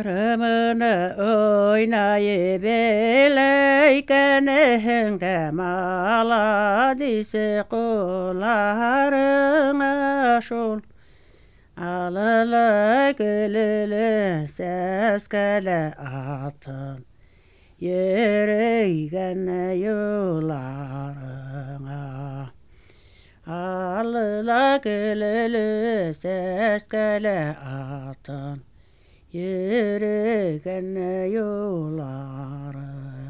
Arımını oynayıp eleykene mala dise kullarına şol. Alılı gülülü ses gele atın yürüygen yollarına. Alılı gülülü ses gele atın yürüygen yollarına.